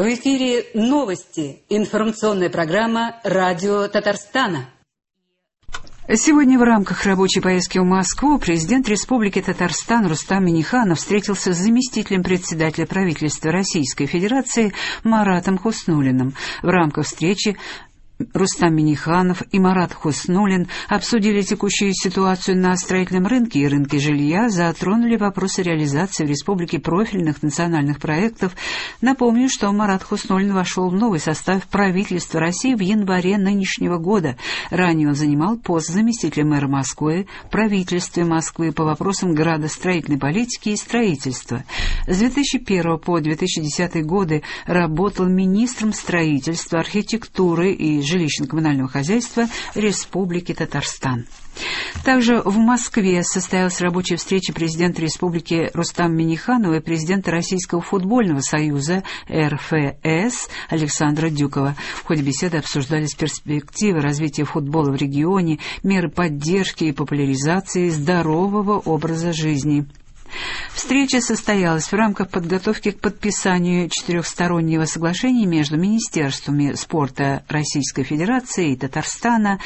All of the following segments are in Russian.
В эфире новости. Информационная программа «Радио Татарстана». Сегодня в рамках рабочей поездки в Москву президент Республики Татарстан Рустам Минниханов встретился с заместителем председателя правительства Российской Федерации Маратом Хуснуллиным. В рамках встречи Рустам Минниханов и Марат Хуснуллин обсудили текущую ситуацию на строительном рынке и рынке жилья, затронули вопросы реализации в республике профильных национальных проектов. Напомню, что Марат Хуснуллин вошел в новый состав правительства России в январе нынешнего года. Ранее он занимал пост заместителя мэра Москвы в правительстве Москвы по вопросам градостроительной политики и строительства. С 2001 по 2010 годы работал министром строительства, архитектуры и жилищно-коммунального хозяйства Республики Татарстан. Также в Москве состоялась рабочая встреча президента Республики Рустама Минниханова и президента Российского футбольного союза РФС Александра Дюкова. В ходе беседы обсуждались перспективы развития футбола в регионе, меры поддержки и популяризации здорового образа жизни. Встреча состоялась в рамках подготовки к подписанию четырехстороннего соглашения между Министерствами спорта Российской Федерации и Татарстана,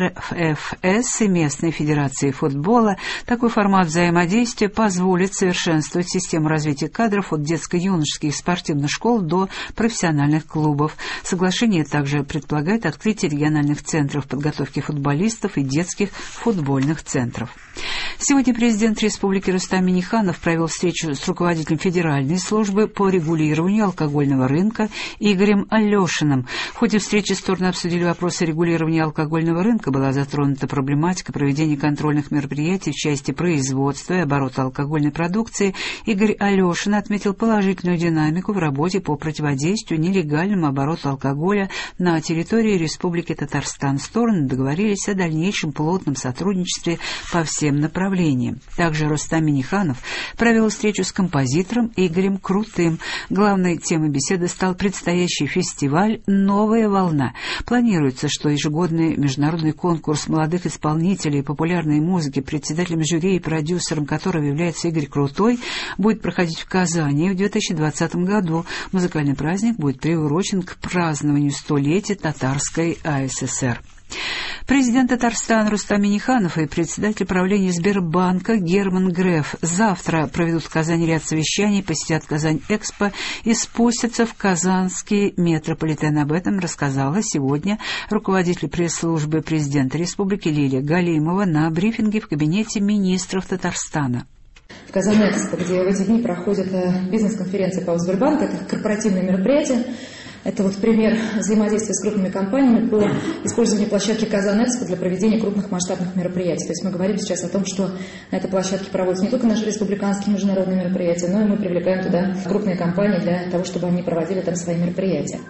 РФС и местной Федерации футбола. Такой формат взаимодействия позволит совершенствовать систему развития кадров от детско-юношеских спортивных школ до профессиональных клубов. Соглашение также предполагает открытие региональных центров подготовки футболистов и детских футбольных центров. Сегодня президент Республики Рустам Минниханов провел встречу с руководителем Федеральной службы по регулированию алкогольного рынка Игорем Алешиным. В ходе встречи стороны обсудили вопросы регулирования алкогольного рынка, была затронута проблематика проведения контрольных мероприятий в части производства и оборота алкогольной продукции. Игорь Алешин отметил положительную динамику в работе по противодействию нелегальному обороту алкоголя на территории Республики Татарстан. Стороны договорились о дальнейшем плотном сотрудничестве по всем направлениям. Также Рустам Минниханов провел встречу с композитором Игорем Крутым. Главной темой беседы стал предстоящий фестиваль «Новая волна». Планируется, что ежегодный международный конкурс молодых исполнителей популярной музыки, председателем жюри и продюсером которого является Игорь Крутой, будет проходить в Казани в 2020 году. Музыкальный праздник будет приурочен к празднованию столетия Татарской АССР. Президент Татарстана Рустам Минниханов и председатель правления Сбербанка Герман Греф завтра проведут в Казани ряд совещаний, посетят Казань-Экспо и спустятся в казанский метрополитен. Об этом рассказала сегодня руководитель пресс-службы президента республики Лилия Галимова на брифинге в кабинете министров Татарстана. В Казань-Экспо, где в эти дни проходит бизнес-конференция по Сбербанку, это корпоративное мероприятие. Это вот пример взаимодействия с крупными компаниями по использованию площадки Казань-Экспо для проведения крупных масштабных мероприятий. То есть мы говорим сейчас о том, что на этой площадке проводятся не только наши республиканские международные мероприятия, но и мы привлекаем туда крупные компании для того, чтобы они проводили там свои мероприятия.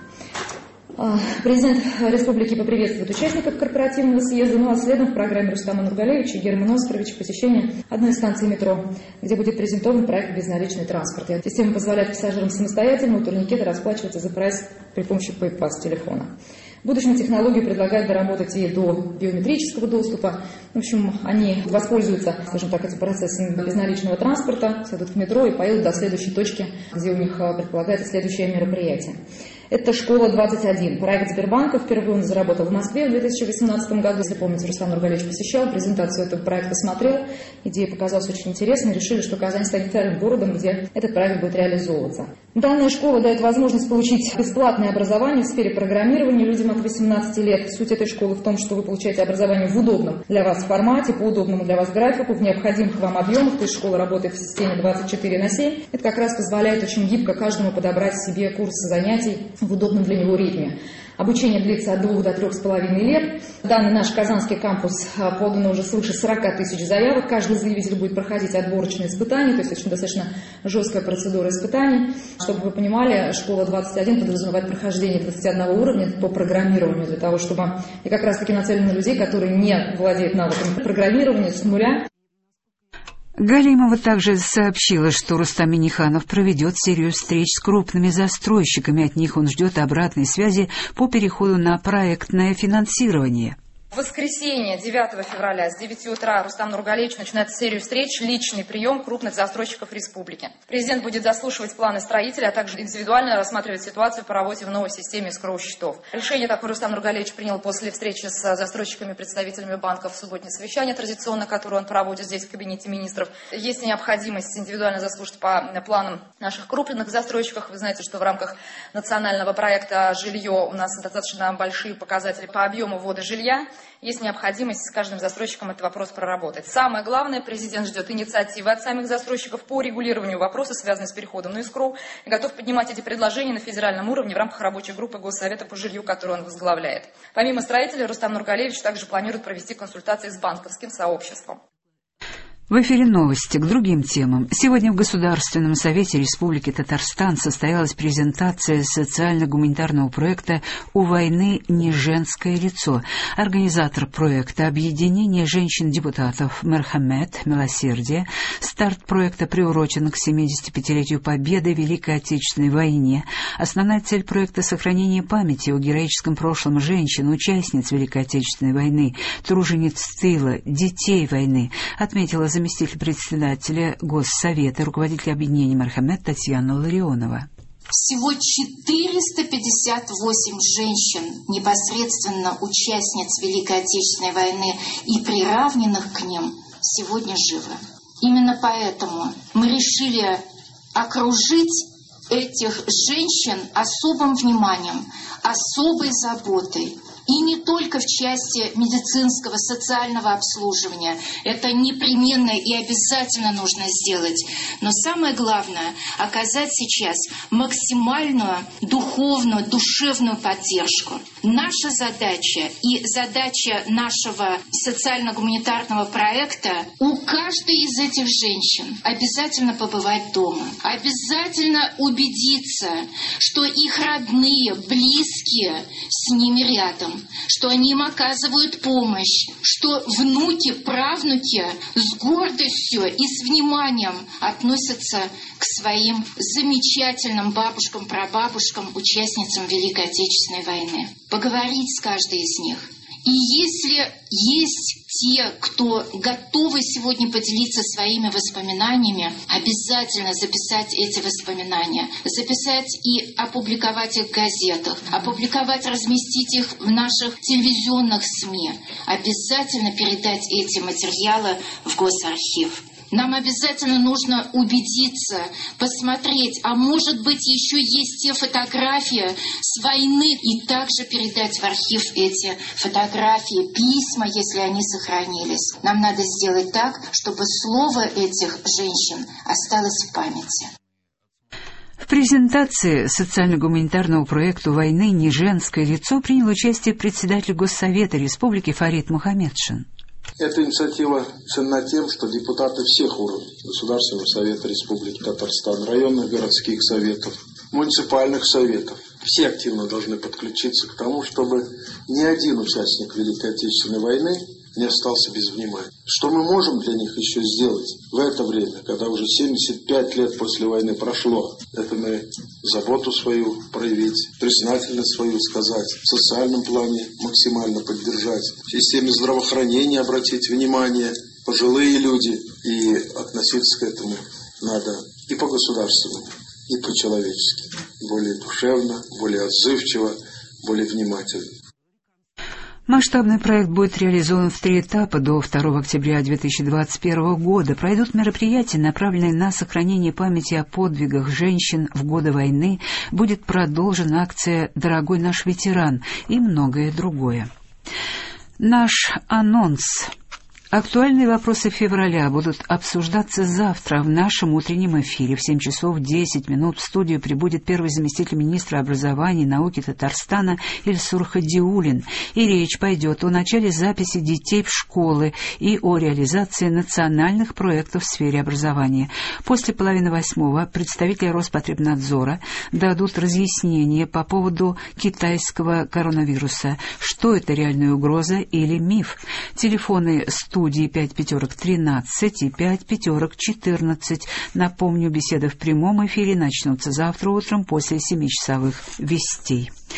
Президент республики поприветствует участников корпоративного съезда, ну а следом в программе Рустама Нургалевича и Германа Оскаровича посещение одной из станций метро, где будет презентован проект «Безналичный транспорт». Система позволяет пассажирам самостоятельно у турникета расплачиваться за проезд при помощи PayPass телефона. В будущем технологию предлагают доработать и до биометрического доступа. В общем, они воспользуются, скажем так, этим процессом безналичного транспорта, сядут в метро и поедут до следующей точки, где у них предполагается следующее мероприятие. Это «Школа-21». Проект Сбербанка впервые он заработал в Москве в 2018 году. Если помните, Рустам Нургалевич посещал, презентацию этого проекта смотрел. Идея показалась очень интересной. Решили, что Казань станет вторым городом, где этот проект будет реализовываться. Данная школа дает возможность получить бесплатное образование в сфере программирования людям от 18 лет. Суть этой школы в том, что вы получаете образование в удобном для вас формате, по удобному для вас графику, в необходимых вам объемах. То есть школа работает в системе 24/7. Это как раз позволяет очень гибко каждому подобрать себе курсы занятий в удобном для него ритме. Обучение длится от 2 до 3,5 лет. В данный наш казанский кампус подано уже свыше 40 тысяч заявок. Каждый заявитель будет проходить отборочные испытания, то есть очень достаточно жесткая процедура испытаний. Чтобы вы понимали, школа 21 подразумевает прохождение 21 уровня по программированию, для того, чтобы и как раз таки нацелено на людей, которые не владеют навыками программирования с нуля. Галимова также сообщила, что Рустам Минниханов проведет серию встреч с крупными застройщиками. От них он ждет обратной связи по переходу на проектное финансирование. В воскресенье, 9 февраля, с 9 утра Рустам Нургалиевич начинает серию встреч, личный прием крупных застройщиков республики. Президент будет заслушивать планы строителей, а также индивидуально рассматривать ситуацию по работе в новой системе эскроу-счетов. Решение такое Рустам Нургалиевич принял после встречи с застройщиками, представителями банков в субботнее совещание, традиционно, которое он проводит здесь в кабинете министров. Есть необходимость индивидуально заслушать по планам наших крупных застройщиков. Вы знаете, что в рамках национального проекта «Жилье» у нас достаточно большие показатели по объему ввода жилья. Есть необходимость с каждым застройщиком этот вопрос проработать. Самое главное, президент ждет инициативы от самих застройщиков по регулированию вопросов, связанных с переходом на эскроу, и готов поднимать эти предложения на федеральном уровне в рамках рабочей группы Госсовета по жилью, которую он возглавляет. Помимо строителей, Рустам Нургалиевич также планирует провести консультации с банковским сообществом. В эфире новости к другим темам. Сегодня в Государственном совете Республики Татарстан состоялась презентация социально-гуманитарного проекта «У войны не женское лицо». Организатор проекта — Объединение женщин-депутатов «Мерхамет», «Милосердие». Старт проекта приурочен к 75-летию Победы в Великой Отечественной войне. Основная цель проекта — сохранение памяти о героическом прошлом женщин, участниц Великой Отечественной войны, тружениц тыла, детей войны, отметила заместитель председателя Госсовета, руководитель объединения «Мерхамет» Татьяна Ларионова. Всего 458 женщин, непосредственно участниц Великой Отечественной войны и приравненных к ним, сегодня живы. Именно поэтому мы решили окружить этих женщин особым вниманием, особой заботой. И не только в части медицинского, социального обслуживания. Это непременно и обязательно нужно сделать. Но самое главное – оказать сейчас максимальную духовную, душевную поддержку. Наша задача и задача нашего социально-гуманитарного проекта – у каждой из этих женщин обязательно побывать дома. Обязательно убедиться, что их родные, близкие с ними рядом. Что они им оказывают помощь, что внуки, правнуки с гордостью и с вниманием относятся к своим замечательным бабушкам, прабабушкам, участницам Великой Отечественной войны. Поговорить с каждой из них. И если есть те, кто готовы сегодня поделиться своими воспоминаниями, обязательно записать эти воспоминания, записать и опубликовать их в газетах, опубликовать, разместить их в наших телевизионных СМИ, обязательно передать эти материалы в Госархив. Нам обязательно нужно убедиться, посмотреть, а может быть еще есть те фотографии с войны, и также передать в архив эти фотографии, письма, если они сохранились. Нам надо сделать так, чтобы слово этих женщин осталось в памяти. В презентации социально-гуманитарного проекта «Войны не женское лицо» принял участие председатель Госсовета Республики Фарид Мухаммедшин. Эта инициатива ценна тем, что депутаты всех уровней Государственного совета Республики Татарстан, районных городских советов, муниципальных советов, все активно должны подключиться к тому, чтобы ни один участник Великой Отечественной войны не остался без внимания. Что мы можем для них еще сделать в это время, когда уже 75 лет после войны прошло? Это мы заботу свою проявить, признательность свою сказать, в социальном плане максимально поддержать, в системе здравоохранения обратить внимание, пожилые люди, и относиться к этому надо и по-государственному, и по-человечески, более душевно, более отзывчиво, более внимательно. Масштабный проект будет реализован в 3 этапа. До 2 октября 2021 года пройдут мероприятия, направленные на сохранение памяти о подвигах женщин в годы войны, будет продолжена акция «Дорогой наш ветеран» и многое другое. Наш анонс. Актуальные вопросы февраля будут обсуждаться завтра в нашем утреннем эфире. В 7 часов 10 минут в студию прибудет первый заместитель министра образования и науки Татарстана Ильсур Хадиуллин. И речь пойдет о начале записи детей в школы и о реализации национальных проектов в сфере образования. После 7:30 представители Роспотребнадзора дадут разъяснение по поводу китайского коронавируса. Что это, реальная угроза или миф? Телефоны студии 5513 и 5514. Напомню, беседы в прямом эфире начнутся завтра утром после 7-часовых вестей.